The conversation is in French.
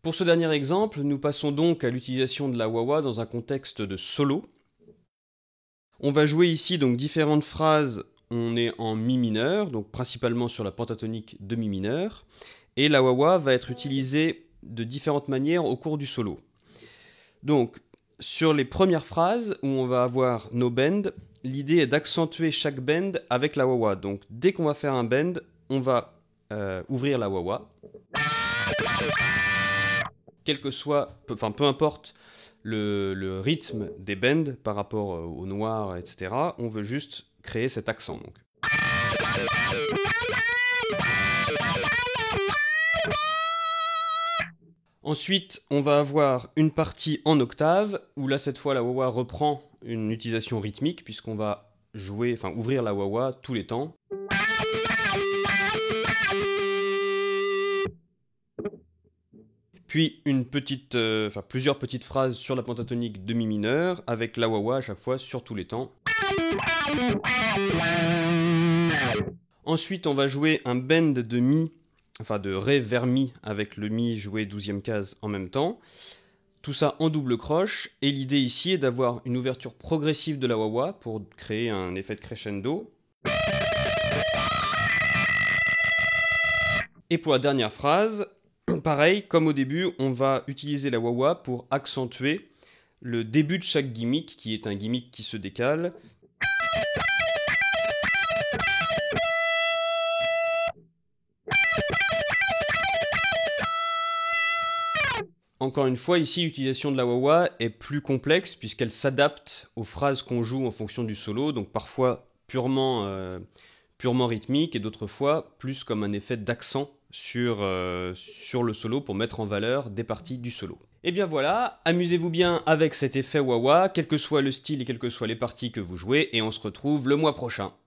Pour ce dernier exemple, nous passons donc à l'utilisation de la wah-wah dans un contexte de solo. On va jouer ici donc différentes phrases, on est en mi mineur, donc principalement sur la pentatonique de mi mineur, et la wah-wah va être utilisée de différentes manières au cours du solo. Donc, sur les premières phrases où on va avoir nos bends, l'idée est d'accentuer chaque bend avec la wah-wah. Donc, dès qu'on va faire un bend, on va ouvrir la wah-wah. Quel que soit, peu importe le rythme des bends par rapport au noir, etc., on veut juste créer cet accent. Donc. Ensuite, on va avoir une partie en octave, où là, cette fois, la wah-wah reprend une utilisation rythmique, puisqu'on va ouvrir la wah-wah tous les temps. Puis plusieurs petites phrases sur la pentatonique de mi mineur, avec la wah-wah à chaque fois sur tous les temps. Ensuite, on va jouer un bend de mi, de ré vers mi, avec le mi joué 12e case en même temps. Tout ça en double croche, et l'idée ici est d'avoir une ouverture progressive de la wah-wah pour créer un effet de crescendo. Et pour la dernière phrase, pareil, comme au début, on va utiliser la wah-wah pour accentuer le début de chaque gimmick, qui est un gimmick qui se décale. Encore une fois, ici, l'utilisation de la wah-wah est plus complexe puisqu'elle s'adapte aux phrases qu'on joue en fonction du solo, donc parfois purement rythmique et d'autres fois plus comme un effet d'accent sur le solo pour mettre en valeur des parties du solo. Et bien voilà, amusez-vous bien avec cet effet wah-wah, quel que soit le style et quelles que soient les parties que vous jouez, et on se retrouve le mois prochain.